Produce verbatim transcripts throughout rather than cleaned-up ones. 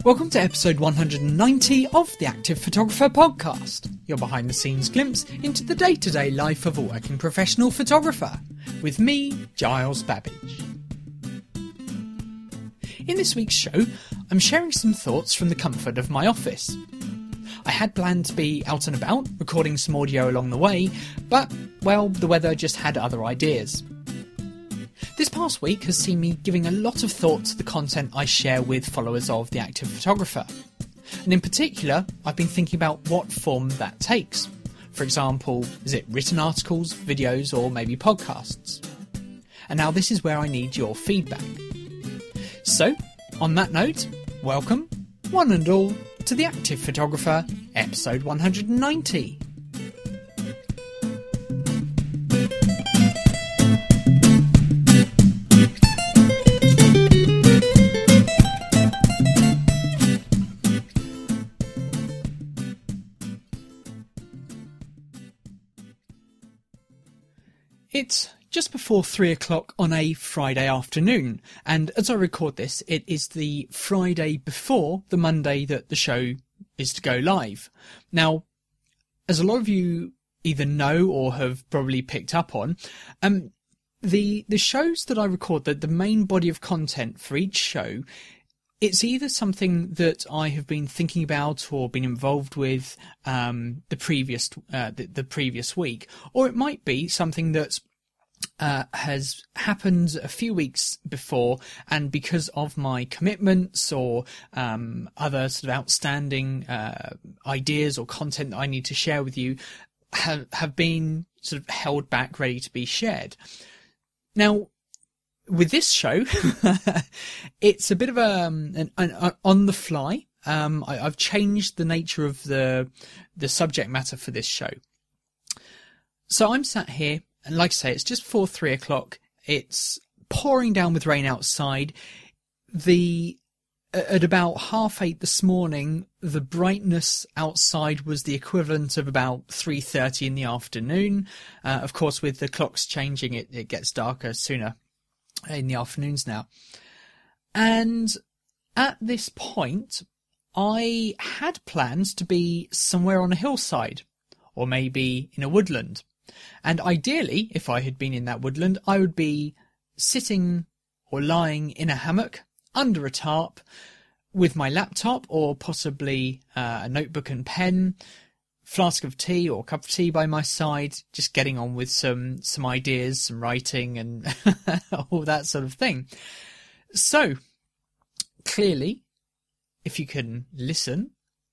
Welcome to episode one hundred ninety of the Active Photographer Podcast, your behind-the-scenes glimpse into the day-to-day life of a working professional photographer, with me, Giles Babbage. In this week's show, I'm sharing some thoughts from the comfort of my office. I had planned to be out and about, recording some audio along the way, but, well, the weather just had other ideas. This past week has seen me giving a lot of thought to the content I share with followers of The Active Photographer. And in particular, I've been thinking about what form that takes. For example, is it written articles, videos, or maybe podcasts? And now this is where I need your feedback. So, on that note, welcome, one and all, to The Active Photographer, episode one hundred ninety. It's just before three o'clock on a Friday afternoon, and as I record this, it is the Friday before the Monday that the show is to go live. Now, as a lot of you either know or have probably picked up on, um, the the shows that I record, the, the main body of content for each show, it's either something that I have been thinking about or been involved with um, the previous uh, the, the previous week, or it might be something that uh, has happened a few weeks before, and because of my commitments or um, other sort of outstanding uh, ideas or content that I need to share with you, have have been sort of held back, ready to be shared. Now, with this show, it's a bit of a, um, an, an on the fly. Um, I, I've changed the nature of the the subject matter for this show. So I'm sat here, and like I say, it's just before three o'clock. It's pouring down with rain outside. The at about half eight this morning, the brightness outside was the equivalent of about three thirty in the afternoon. Uh, of course, with the clocks changing, it, it gets darker sooner in the afternoons now. And at this point, I had plans to be somewhere on a hillside, or maybe in a woodland. And ideally, if I had been in that woodland, I would be sitting or lying in a hammock under a tarp with my laptop, or possibly uh, a notebook and pen, flask of tea or cup of tea by my side, just getting on with some some ideas, some writing, and all that sort of thing. So, clearly, if you can listen,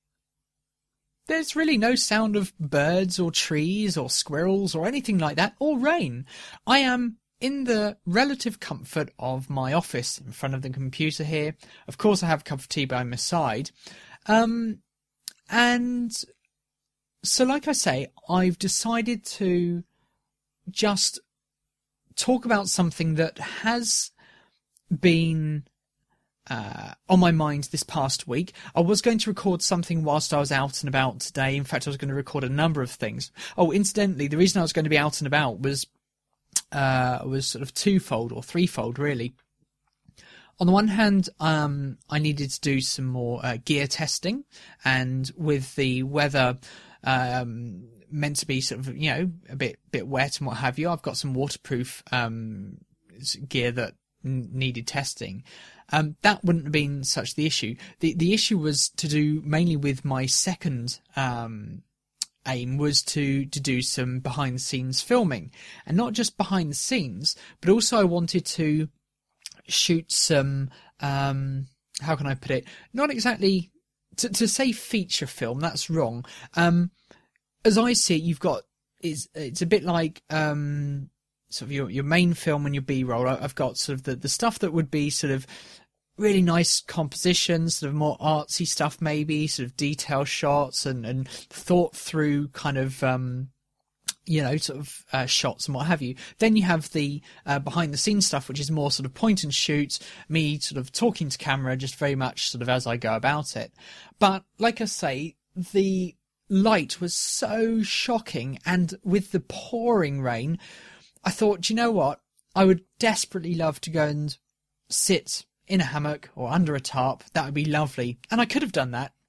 there's really no sound of birds or trees or squirrels or anything like that, or rain. I am in the relative comfort of my office, in front of the computer here. Of course, I have a cup of tea by my side. Um, and... So like I say, I've decided to just talk about something that has been uh, on my mind this past week. I was going to record something whilst I was out and about today. In fact, I was going to record a number of things. Oh, incidentally, the reason I was going to be out and about was uh, was sort of twofold or threefold, really. On the one hand, um, I needed to do some more uh, gear testing, and with the weather um meant to be sort of, you know, a bit bit wet and what have you, I've got some waterproof um gear that n- needed testing. Um that wouldn't have been such the issue. The the issue was to do mainly with my second um aim was to to do some behind the scenes filming, and not just behind the scenes, but also I wanted to shoot some um how can I put it, not exactly To, to say feature film, that's wrong. Um, as I see it, you've got, it's, it's a bit like um, sort of your, your main film and your B-roll. I've got sort of the, the stuff that would be sort of really nice compositions, sort of more artsy stuff maybe, sort of detail shots and, and thought through kind of, um, you know, sort of uh, shots and what have you. Then you have the uh, behind the scenes stuff, which is more sort of point and shoot, me sort of talking to camera, just very much sort of as I go about it. But like I say, the light was so shocking, and with the pouring rain, I thought, do you know what? I would desperately love to go and sit in a hammock or under a tarp, that would be lovely. And I could have done that.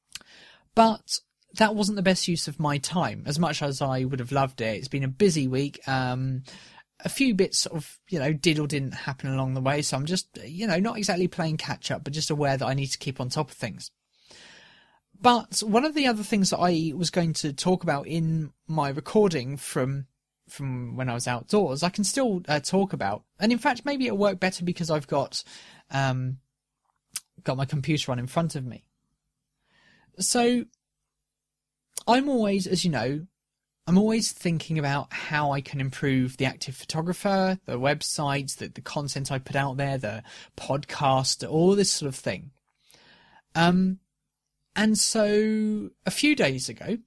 But that wasn't the best use of my time, as much as I would have loved it. It's been a busy week. Um, a few bits sort of, you know, did or didn't happen along the way. So I'm just, you know, not exactly playing catch up, but just aware that I need to keep on top of things. But one of the other things that I was going to talk about in my recording from from when I was outdoors, I can still uh, talk about. And in fact, maybe it'll work better because I've got um, got my computer on in front of me. So I'm always, as you know, I'm always thinking about how I can improve the Active Photographer, the websites, the, the content I put out there, the podcast, all this sort of thing. Um, and so a few days ago,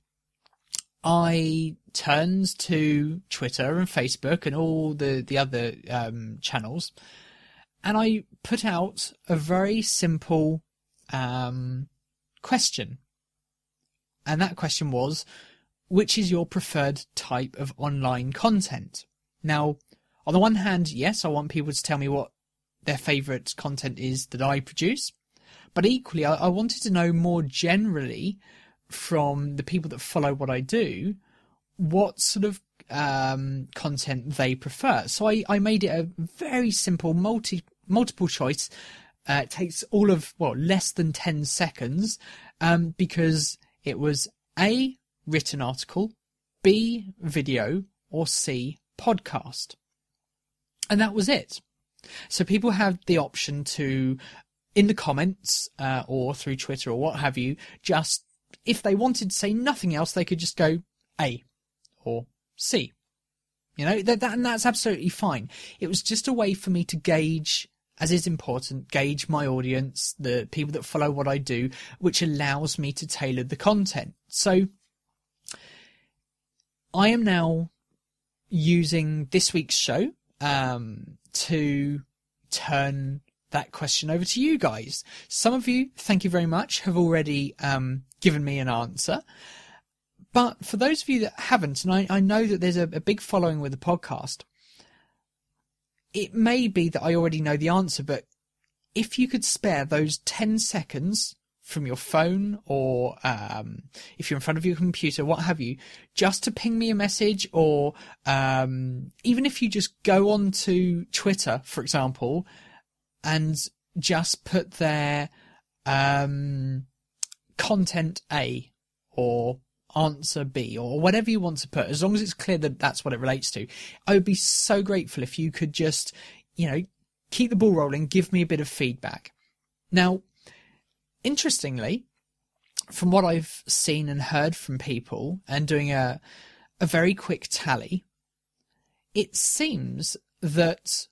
I turned to Twitter and Facebook and all the, the other um, channels, and I put out a very simple um, question. And that question was, which is your preferred type of online content? Now, on the one hand, yes, I want people to tell me what their favourite content is that I produce. But equally, I, I wanted to know more generally from the people that follow what I do, what sort of um, content they prefer. So I, I made it a very simple multi multiple choice. Uh, it takes all of, well, less than ten seconds um, because it was A, written article, B, video, or C, podcast. And that was it. So people had the option to, in the comments uh, or through Twitter or what have you, just, if they wanted to say nothing else, they could just go A or C. You know, that, that and that's absolutely fine. It was just a way for me to gauge, as is important, gauge my audience, the people that follow what I do, which allows me to tailor the content. So I am now using this week's show um, to turn that question over to you guys. Some of you, thank you very much, have already um, given me an answer. But for those of you that haven't, and I, I know that there's a, a big following with the podcast, it may be that I already know the answer, but if you could spare those ten seconds from your phone or um, if you're in front of your computer, what have you, just to ping me a message, or um, even if you just go on to Twitter, for example, and just put there um, content A or answer B or whatever you want to put, as long as it's clear that that's what it relates to. I would be so grateful if you could just, you know, keep the ball rolling, give me a bit of feedback. Now, interestingly, from what I've seen and heard from people and doing a a very quick tally, it seems that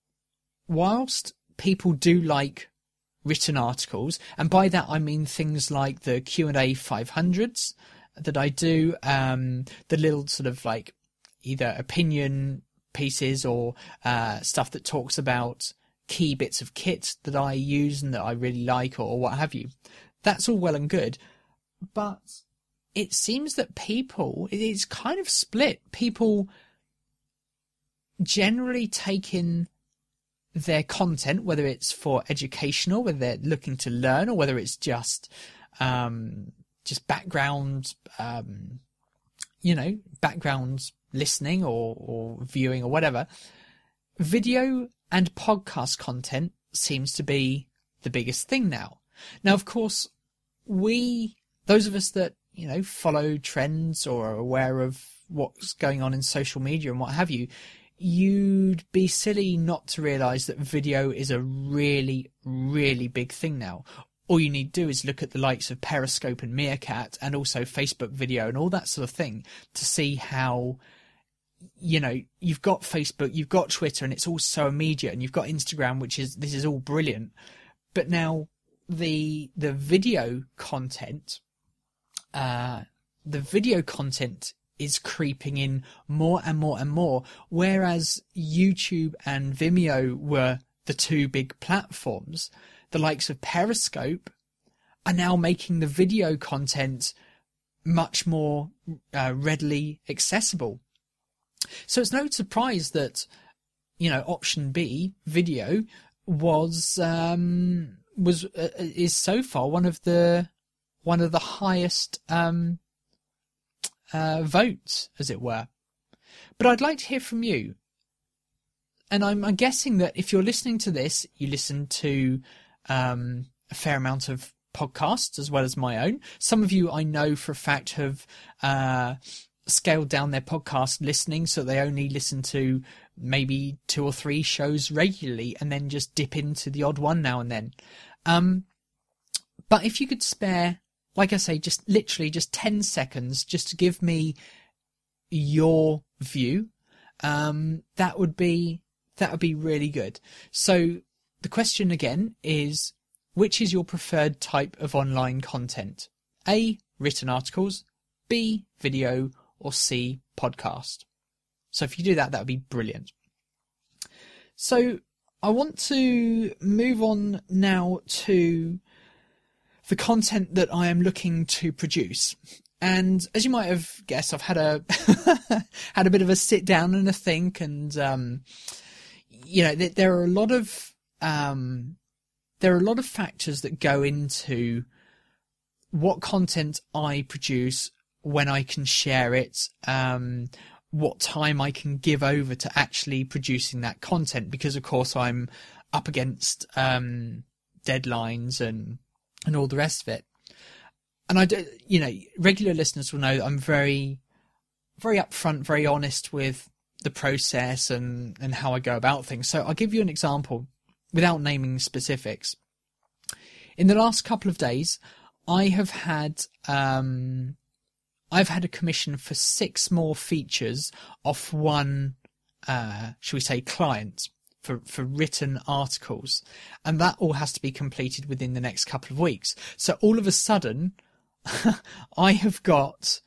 whilst people do like written articles, and by that I mean things like the Q and A five hundreds that I do, um, the little sort of like either opinion pieces or uh, stuff that talks about key bits of kit that I use and that I really like, or, or what have you. That's all well and good, but it seems that people, it's kind of split. People generally take in their content, whether it's for educational, whether they're looking to learn, or whether it's just um, just background, um, you know, background listening or, or viewing or whatever. Video and podcast content seems to be the biggest thing now. Now, of course, we, those of us that, you know, follow trends or are aware of what's going on in social media and what have you, you'd be silly not to realise that video is a really, really big thing now. All you need to do is look at the likes of Periscope and Meerkat and also Facebook video and all that sort of thing to see how, you know, you've got Facebook, you've got Twitter, and it's all so immediate, and you've got Instagram, which is, this is all brilliant. But now the the video content, uh, the video content is creeping in more and more and more, whereas YouTube and Vimeo were the two big platforms. The likes of Periscope are now making the video content much more uh, readily accessible. So it's no surprise that, you know, option B, video, was um, was uh, is so far one of the one of the highest um, uh, votes, as it were. But I'd like to hear from you. And I'm, I'm guessing that if you're listening to this, you listen to um, a fair amount of podcasts as well as my own. Some of you I know for a fact have uh, scaled down their podcast listening, so they only listen to maybe two or three shows regularly and then just dip into the odd one now and then. Um, but if you could spare, like I say, just literally just ten seconds just to give me your view, um, that would be that would be really good. So the question again is, which is your preferred type of online content? A, written articles, B, video, or C, podcast? So if you do that, that would be brilliant. So I want to move on now to the content that I am looking to produce. And as you might have guessed, I've had a had a bit of a sit down and a think, and um, you know, th- there are a lot of um, there are a lot of factors that go into what content I produce, when I can share it, um, what time I can give over to actually producing that content, because of course I'm up against um, deadlines and and all the rest of it. And I do, you know, regular listeners will know that I'm very, very upfront, very honest with the process and, and how I go about things. So I'll give you an example without naming specifics. In the last couple of days, I have had, um, I've had a commission for six more features off one, uh, shall we say, client for, for written articles. And that all has to be completed within the next couple of weeks. So all of a sudden, I have got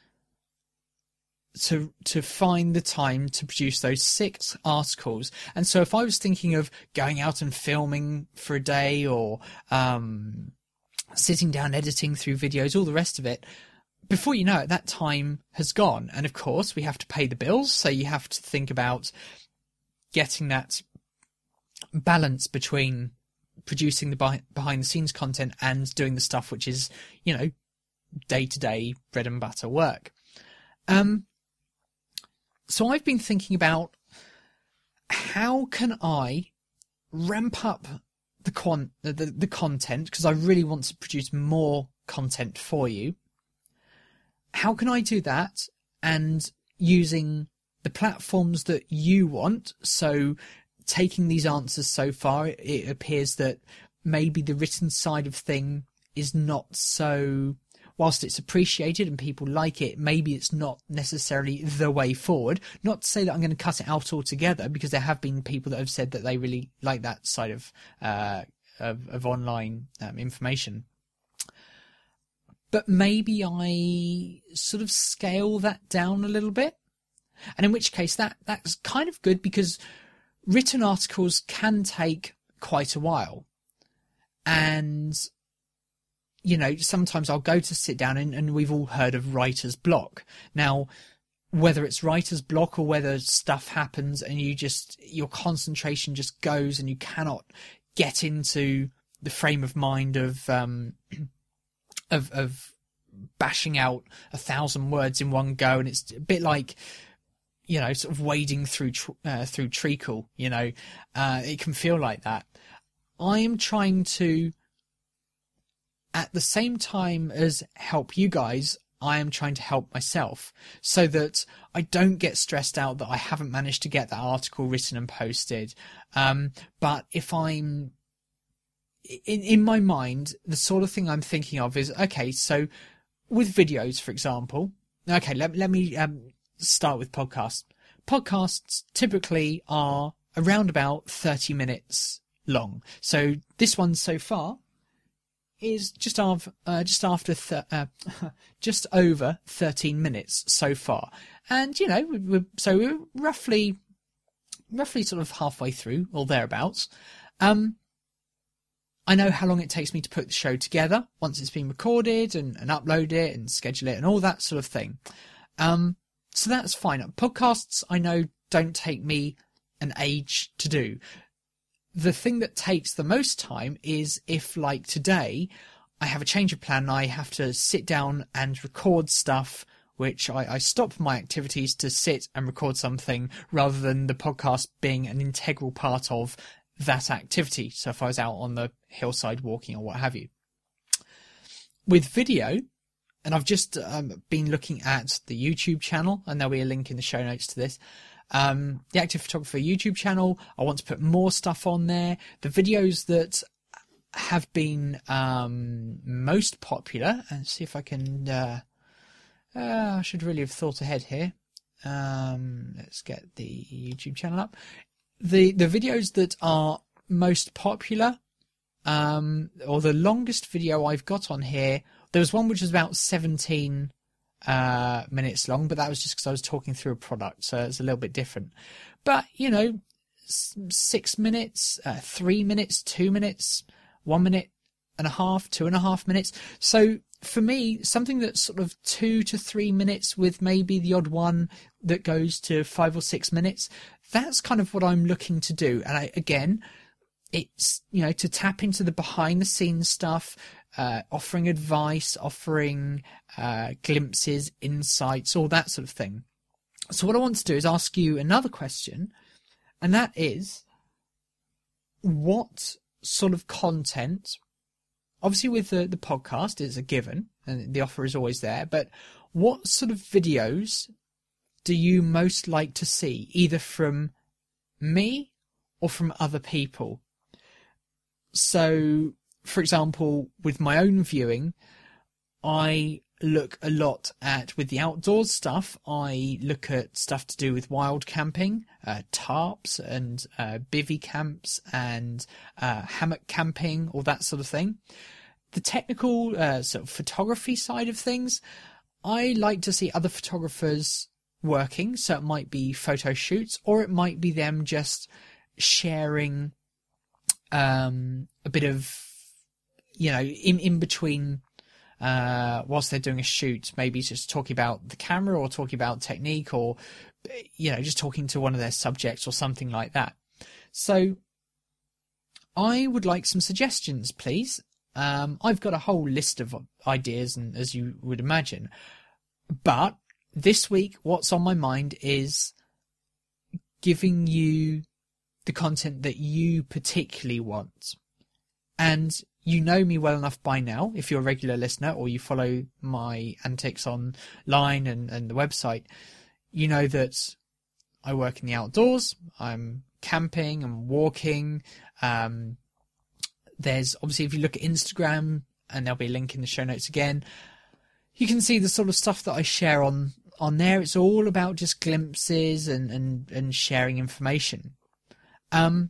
to to find the time to produce those six articles. And so if I was thinking of going out and filming for a day, or um, sitting down editing through videos, all the rest of it, before you know it, that time has gone. And of course, we have to pay the bills. So you have to think about getting that balance between producing the behind the scenes content and doing the stuff which is, you know, day-to-day bread and butter work. Um, so I've been thinking about, how can I ramp up the con the, the, the content, because I really want to produce more content for you. How can I do that, and using the platforms that you want? So taking these answers so far, it appears that maybe the written side of thing is not so, whilst it's appreciated and people like it, maybe it's not necessarily the way forward. Not to say that I'm going to cut it out altogether, because there have been people that have said that they really like that side of uh, of, of online um, information. But maybe I sort of scale that down a little bit. And in which case that that's kind of good, because written articles can take quite a while. And you know, sometimes I'll go to sit down, and, and we've all heard of writer's block. Now, whether it's writer's block or whether stuff happens and you just, your concentration just goes and you cannot get into the frame of mind of, um, of, of bashing out a thousand words in one go. And it's a bit like, you know, sort of wading through, uh, through treacle, you know, uh, it can feel like that. I am trying to, at the same time as help you guys, I am trying to help myself, so that I don't get stressed out that I haven't managed to get that article written and posted. Um, but if I'm in, in my mind, the sort of thing I'm thinking of is, okay, so with videos, for example, okay, let, let me um, start with podcasts. Podcasts typically are around about thirty minutes long. So this one so far is just after, uh, just after, th- uh, just over thirteen minutes so far, and you know, we're, so we're roughly, roughly sort of halfway through or thereabouts. Um, I know how long it takes me to put the show together once it's been recorded and, and upload it and schedule it and all that sort of thing. Um, so that's fine. Podcasts, I know, don't take me an age to do. the thing that takes the most time is if, like today, I have a change of plan and I have to sit down and record stuff, which I, I stop my activities to sit and record something rather than the podcast being an integral part of that activity. So if I was out on the hillside walking or what have you. With video, and I've just um, been looking at the YouTube channel, and there'll be a link in the show notes to this. Um, the Active Photographer YouTube channel, I want to put more stuff on there. The videos that have been um, most popular, and see if I can... Uh, uh, I should really have thought ahead here. Um, let's get the YouTube channel up. The, the videos that are most popular, um, or the longest video I've got on here, there was one which was about seventeen uh, minutes long, but that was just because I was talking through a product, so it's a little bit different. But, you know, six minutes, uh, three minutes, two minutes, one minute and a half, two and a half minutes. So for me, something that's sort of two to three minutes with maybe the odd one that goes to five or six minutes, that's kind of what I'm looking to do. And I, again, it's, you know, to tap into the behind the scenes stuff, uh, offering advice, offering uh, glimpses, insights, all that sort of thing. So what I want to do is ask you another question, and that is, what sort of content, obviously with the, the podcast is a given and the offer is always there, but what sort of videos do you most like to see, either from me or from other people? So, for example, with my own viewing, I look a lot at, with the outdoors stuff, I look at stuff to do with wild camping, uh, tarps and uh, bivvy camps and uh, hammock camping, all that sort of thing. The technical uh, sort of photography side of things, I like to see other photographers working, so it might be photo shoots, or it might be them just sharing um, a bit of, you know, in, in between Uh, whilst they're doing a shoot, maybe just talking about the camera or talking about technique, or, you know, just talking to one of their subjects or something like that. So I would like some suggestions, please. Um, I've got a whole list of ideas, and as you would imagine, but this week, what's on my mind is giving you the content that you particularly want. And you know me well enough by now, if you're a regular listener or you follow my antics online and, and the website, you know that I work in the outdoors. I'm camping and walking. Um, there's obviously, if you look at Instagram, and there'll be a link in the show notes again, you can see the sort of stuff that I share on, on there. It's all about just glimpses and, and, and sharing information. Um,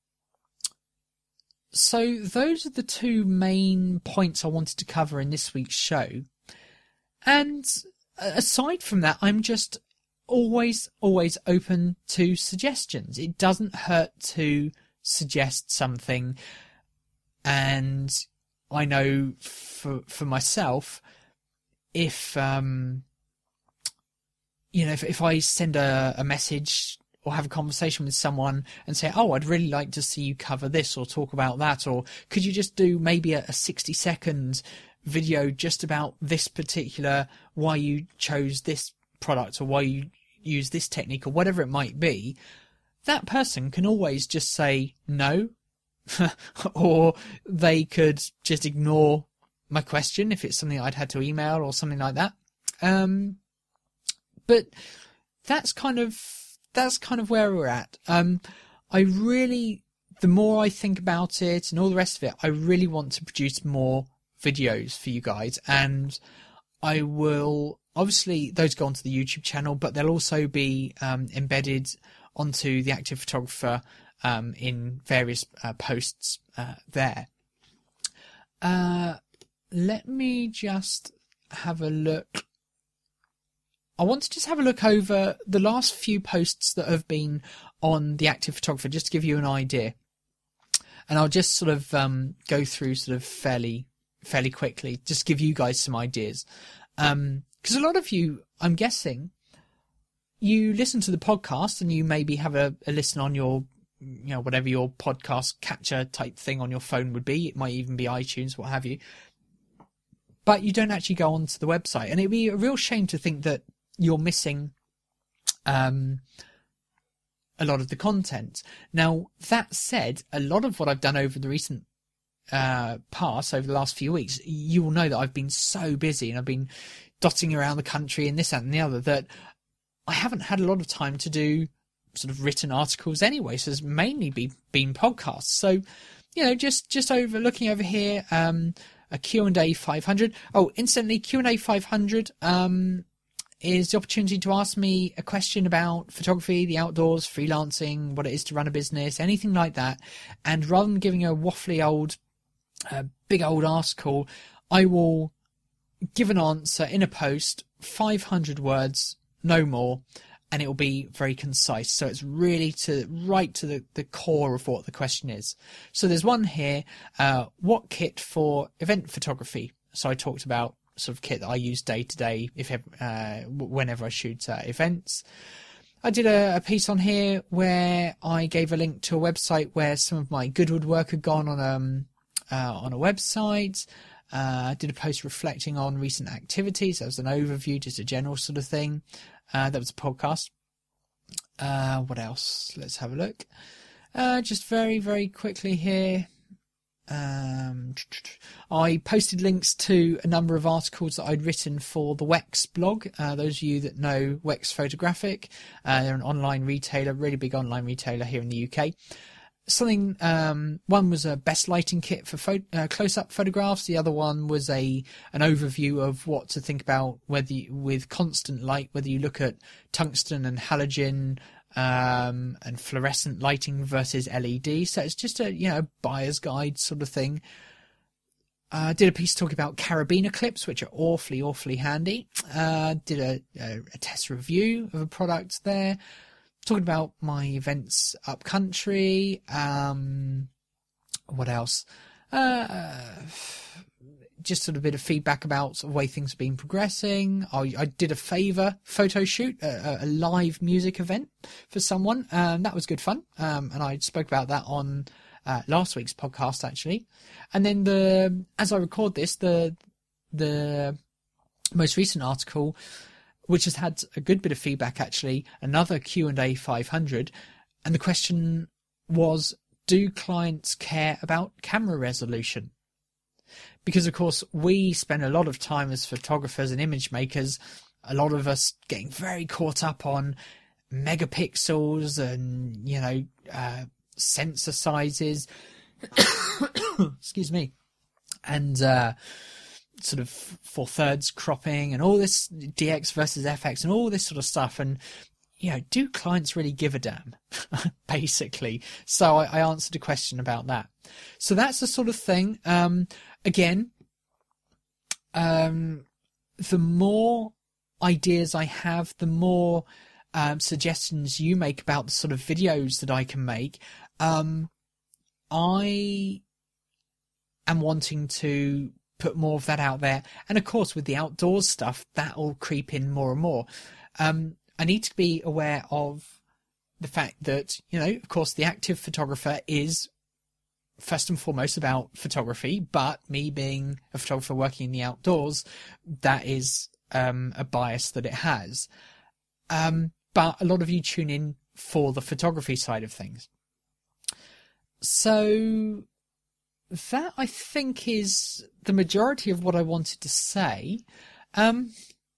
So those are the two main points I wanted to cover in this week's show. And aside from that, I'm just always, always open to suggestions. It doesn't hurt to suggest something. And I know for for myself, if, um, you know, if, if I send a, a message or have a conversation with someone and say, oh, I'd really like to see you cover this or talk about that, or could you just do maybe a, a sixty second video just about this particular, why you chose this product or why you use this technique or whatever it might be, that person can always just say no, or they could just ignore my question if it's something I'd had to email or something like that. Um, but that's kind of That's kind of where we're at. Um, I really, the more I think about it and all the rest of it, I really want to produce more videos for you guys. And I will, obviously, those go onto the YouTube channel, but they'll also be um, embedded onto the Active Photographer um, in various uh, posts uh, there. Uh, let me just have a look. I want to just have a look over the last few posts that have been on the Active Photographer, just to give you an idea. And I'll just sort of um, go through sort of fairly fairly quickly, just give you guys some ideas. Because um, a lot of you, I'm guessing, you listen to the podcast and you maybe have a, a listen on your you know, whatever your podcast catcher type thing on your phone would be. It might even be iTunes, what have you. But you don't actually go onto the website. And it'd be a real shame to think that you're missing um, a lot of the content. Now, that said, a lot of what I've done over the recent uh, past, over the last few weeks, you will know that I've been so busy and I've been dotting around the country and this, that and the other, that I haven't had a lot of time to do sort of written articles anyway. So it's mainly be, been podcasts. So, you know, just, just over looking over here, um, a Q and A five hundred. Oh, instantly Q and A five hundred, um, is the opportunity to ask me a question about photography, the outdoors, freelancing, what it is to run a business, anything like that. And rather than giving a waffly old, uh, big old article, I will give an answer in a post, five hundred words, no more, and it will be very concise. So it's really to right to the, the core of what the question is. So there's one here, uh, what kit for event photography? So I talked about sort of kit that I use day to day, if uh, whenever I shoot uh, events. I did a, a piece on here where I gave a link to a website where some of my Goodwood work had gone on um uh, on a website. Uh, I did a post reflecting on recent activities. That was an overview, just a general sort of thing. Uh, that was a podcast. Uh, what else? Let's have a look. Uh, just very, very quickly here. Um, I posted links to a number of articles that I'd written for the Wex blog. Uh, those of you that know Wex Photographic, uh, they're an online retailer, really big online retailer here in the U K. Something, um, one was a best lighting kit for pho- uh, close-up photographs. The other one was a an overview of what to think about whether you, with constant light, whether you look at tungsten and halogen um, and fluorescent lighting versus L E D. So it's just a you know buyer's guide sort of thing. I uh, did a piece talking about carabiner clips, which are awfully, awfully handy. Uh, did a, a, a test review of a product there. Talking about my events up country. Um, what else? Uh, just sort of a bit of feedback about sort of way things have been progressing. I, I did a favour photo shoot, a, a live music event for someone, and that was good fun. Um, and I spoke about that on uh, last week's podcast, actually. And then the as I record this, the the most recent article, which has had a good bit of feedback, actually, another Q and A five hundred. And the question was, do clients care about camera resolution? Because, of course, we spend a lot of time as photographers and image makers, a lot of us getting very caught up on megapixels and, you know, uh, sensor sizes. Excuse me. And, uh, sort of four thirds cropping and all this D X versus F X and all this sort of stuff. And, you know, do clients really give a damn? Basically. So I, I answered a question about that. So that's the sort of thing. Um, again, um, the more ideas I have, the more um, suggestions you make about the sort of videos that I can make. Um, I am wanting to put more of that out there. And of course, with the outdoors stuff, that will creep in more and more. Um, I need to be aware of the fact that, you know, of course, the active photographer is first and foremost about photography, but me being a photographer working in the outdoors, that is um, a bias that it has. Um, but a lot of you tune in for the photography side of things. So that, I think, is the majority of what I wanted to say. Um,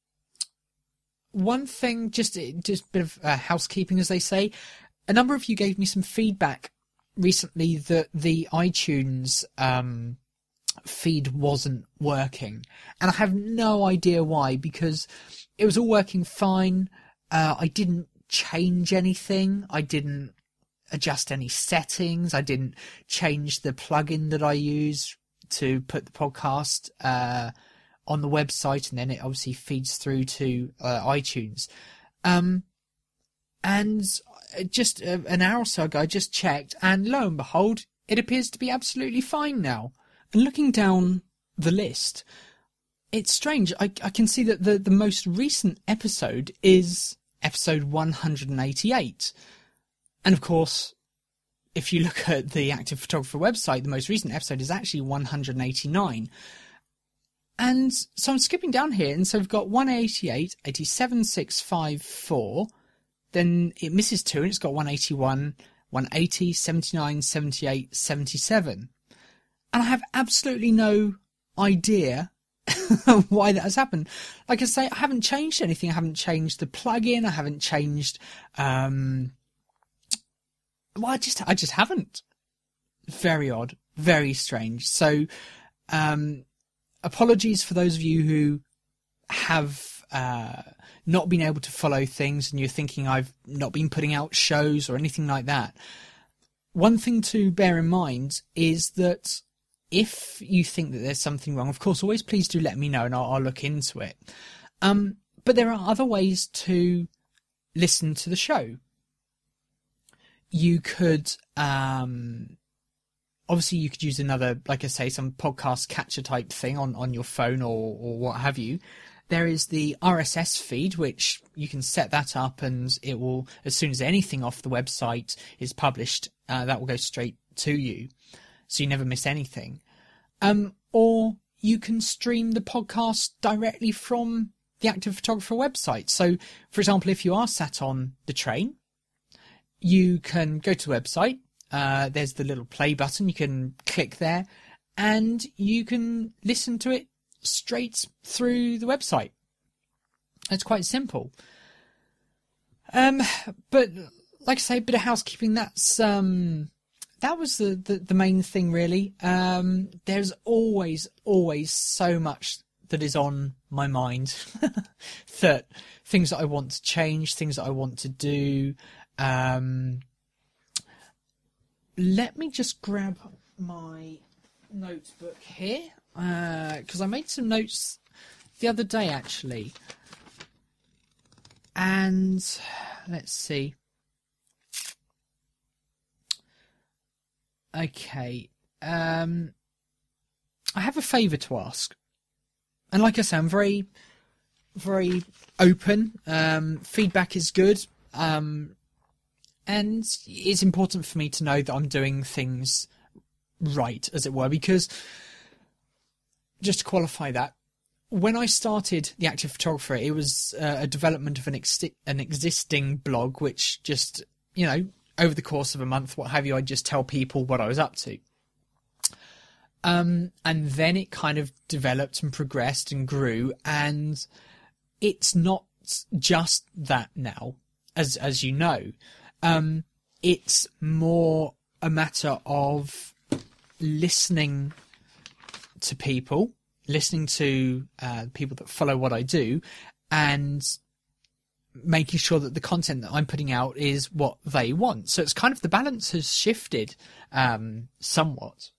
one thing, just just a bit of uh, housekeeping, as they say. A number of you gave me some feedback recently that the iTunes um, feed wasn't working. And I have no idea why, because it was all working fine. Uh, I didn't change anything. I didn't adjust any settings. I didn't change the plugin that I use to put the podcast uh, on the website, and then it obviously feeds through to uh, iTunes. Um, and just uh, an hour or so ago, I just checked, and lo and behold, it appears to be absolutely fine now. And looking down the list, it's strange. I, I can see that the, the most recent episode is episode one hundred eighty-eight. And of course, if you look at the Active Photographer website, the most recent episode is actually one hundred eighty-nine. And so I'm skipping down here, and so we've got one eighty-eight, eighty-seven, six fifty-four, then it misses two, and it's got one eighty-one, one eighty, seventy-nine, seventy-eight, seventy-seven. And I have absolutely no idea why that has happened. Like I say, I haven't changed anything. I haven't changed the plugin. I haven't changed... Um, well, I just, I just haven't. Very odd. Very strange. So... Um, apologies for those of you who have uh, not been able to follow things and you're thinking I've not been putting out shows or anything like that. One thing to bear in mind is that if you think that there's something wrong, of course, always please do let me know and I'll, I'll look into it. Um, but there are other ways to listen to the show. You could... Um, Obviously, you could use another, like I say, some podcast catcher type thing on, on your phone or, or what have you. There is the R S S feed, which you can set that up and it will, as soon as anything off the website is published, uh, that will go straight to you. So you never miss anything. Um, or you can stream the podcast directly from the Active Photographer website. So, for example, if you are sat on the train, you can go to the website. Uh, there's the little play button. You can click there and you can listen to it straight through the website. It's quite simple. Um, but like I say, a bit of housekeeping. That's, um, that was the, the, the main thing really. Um, there's always, always so much that is on my mind that things that I want to change, things that I want to do, um, let me just grab my notebook here, because uh, I made some notes the other day, actually. And let's see. Okay. Um, I have a favour to ask. And like I say, I'm very, very open. Um, feedback is good. Um, And it's important for me to know that I'm doing things right, as it were, because just to qualify that, when I started the Active Photographer, it was uh, a development of an, ex- an existing blog, which just, you know, over the course of a month, what have you, I'd just tell people what I was up to. Um, and then it kind of developed and progressed and grew, and it's not just that now, as as you know. Um, it's more a matter of listening to people, listening to uh, people that follow what I do, and making sure that the content that I'm putting out is what they want. So it's kind of the balance has shifted um, somewhat.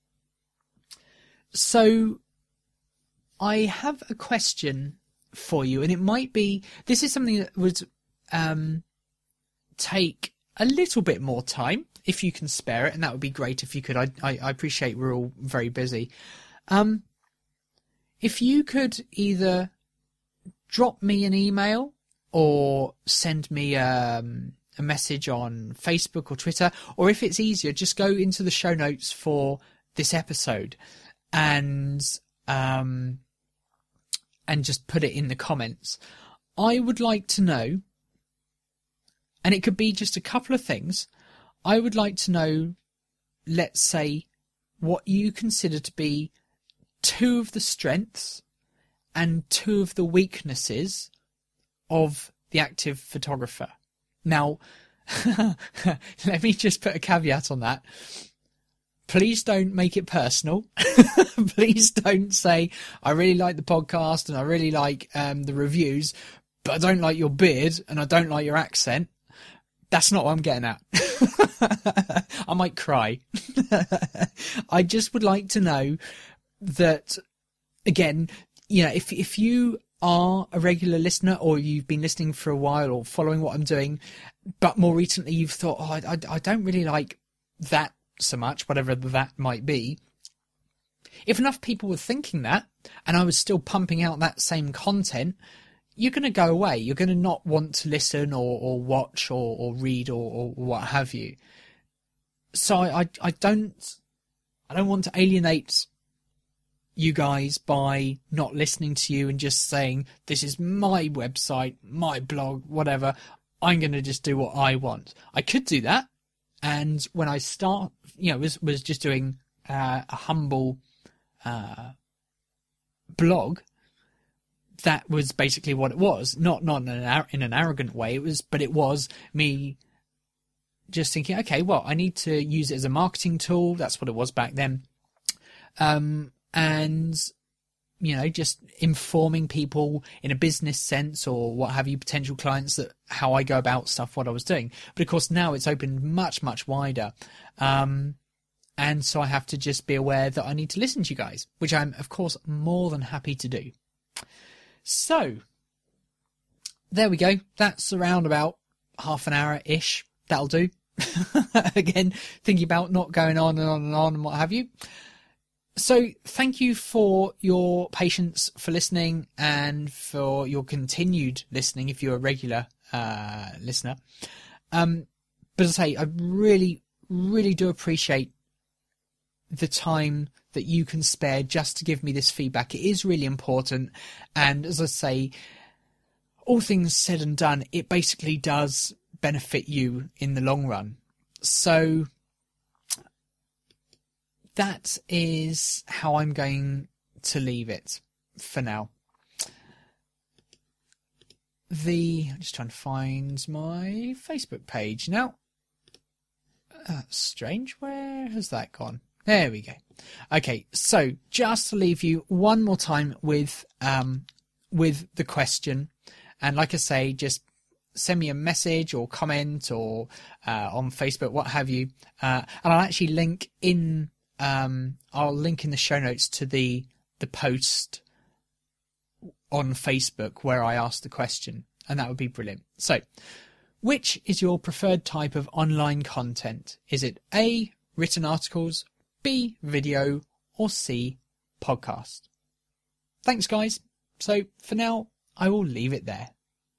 So I have a question for you, and it might be, this is something that would um, take a little bit more time if you can spare it, and that would be great if you could. I, I, I appreciate we're all very busy. Um, if you could either drop me an email or send me um, a message on Facebook or Twitter, or if it's easier, just go into the show notes for this episode and um, and just put it in the comments. I would like to know, and it could be just a couple of things. I would like to know, let's say, what you consider to be two of the strengths and two of the weaknesses of the Active Photographer. Now, let me just put a caveat on that. Please don't make it personal. Please don't say, I really like the podcast and I really like um, the reviews, but I don't like your beard and I don't like your accent. That's not what I'm getting at. I might cry. I just would like to know that, again, you know, if if you are a regular listener or you've been listening for a while or following what I'm doing, but more recently you've thought, oh, I, I, I don't really like that so much, whatever that might be. If enough people were thinking that, and I was still pumping out that same content, you're going to go away. You're going to not want to listen or, or watch or, or read or, or what have you. so I, I, I don't, I don't want to alienate you guys by not listening to you and just saying, this is my website, my blog, whatever. I'm going to just do what I want. I could do that. And when I start, you know, was, was just doing uh, a humble uh, blog, that was basically what it was. Not not in an, in an arrogant way. It was, but it was me just thinking, okay, well, I need to use it as a marketing tool. That's what it was back then. Um, and, you know, just informing people in a business sense or what have you, potential clients, that how I go about stuff, what I was doing. But of course, now it's opened much, much wider. Um, and so I have to just be aware that I need to listen to you guys, which I'm, of course, more than happy to do. So, there we go. That's around about half an hour-ish. That'll do. Again, thinking about not going on and on and on and what have you. So thank you for your patience for listening and for your continued listening if you're a regular uh, listener. Um, but as I say, I really, really do appreciate the time that you can spare just to give me this feedback. It is really important. And as I say, all things said and done, it basically does benefit you in the long run. So that is how I'm going to leave it for now. The I'm just trying to find my Facebook page now. That's strange. Where has that gone? There we go. Okay, so just to leave you one more time with um with the question, and like I say, just send me a message or comment or uh, on Facebook, what have you, uh, and I'll actually link in. Um, I'll link in the show notes to the the post on Facebook where I asked the question, and that would be brilliant. So, which is your preferred type of online content? Is it A, written articles, B, video, or C, podcast? Thanks, guys. So, for now, I will leave it there.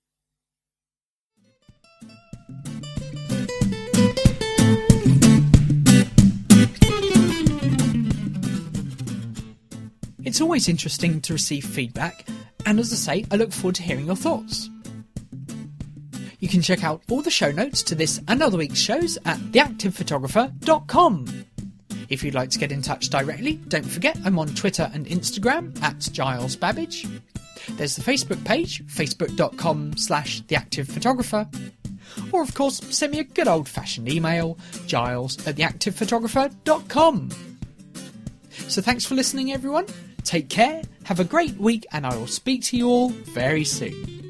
It's always interesting to receive feedback, and as I say, I look forward to hearing your thoughts. You can check out all the show notes to this and other week's shows at the active photographer dot com. If you'd like to get in touch directly, don't forget I'm on Twitter and Instagram at Giles Babbage. There's the Facebook page, facebook dot com slash the active photographer. Or of course, send me a good old fashioned email, giles at the active photographer dot com. So thanks for listening, everyone. Take care, have a great week, and I will speak to you all very soon.